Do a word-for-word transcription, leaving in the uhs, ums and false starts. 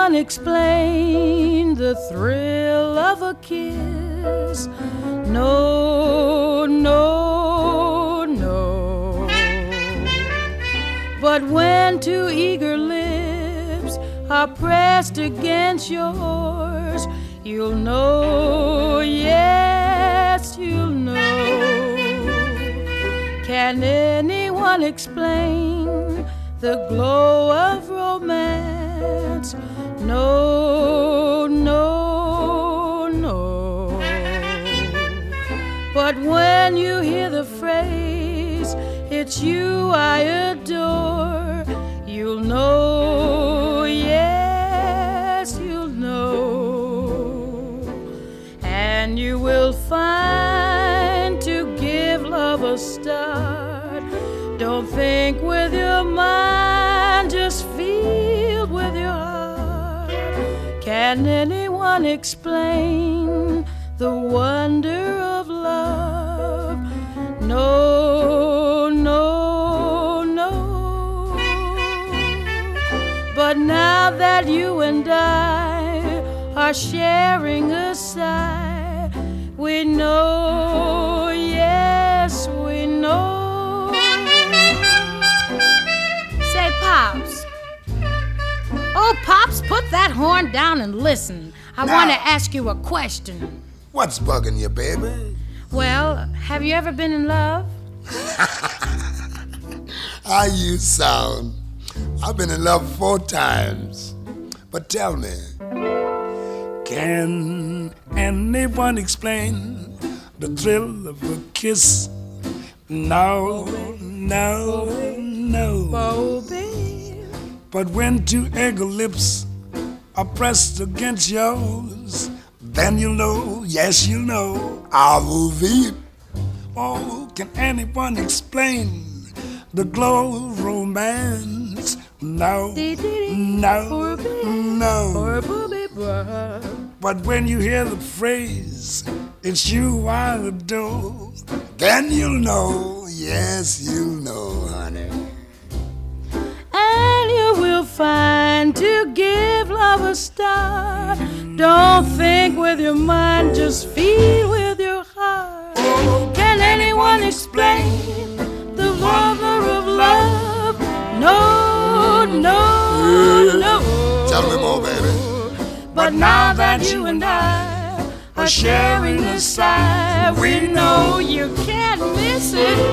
anyone explain the thrill of a kiss? No, no, no. But when two eager lips are pressed against yours, you'll know, yes, you'll know. Can anyone explain the glow of romance? No, no, no. But when you hear the phrase, it's you I adore, you'll know, yes, you'll know. And you will find to give love a start, don't think with your mind, just feel with your heart. Can anyone explain the wonder of love? No, no, no. But now that you and I are sharing a sigh, we know, yes, we know. Say, Pops. Oh, Pops, put that horn down and listen. I want to ask you a question. What's bugging you, baby? Well, have you ever been in love? How you sound. I've been in love four times. But tell me, can anyone explain the thrill of a kiss? No, no, no. Oh, baby. But when two eager lips are pressed against yours, then you'll know, yes, you'll know. I will be. Oh, can anyone explain the glow of romance? No, no, no. But when you hear the phrase, it's you I adore, then you'll know, yes, you'll know, honey. And you will find to give love a start, don't think with your mind, just feel with your heart. Can anyone explain the wonder of love? No, no, no. Tell me more, baby. But now that you and I are sharing a sigh, we know you can't miss it.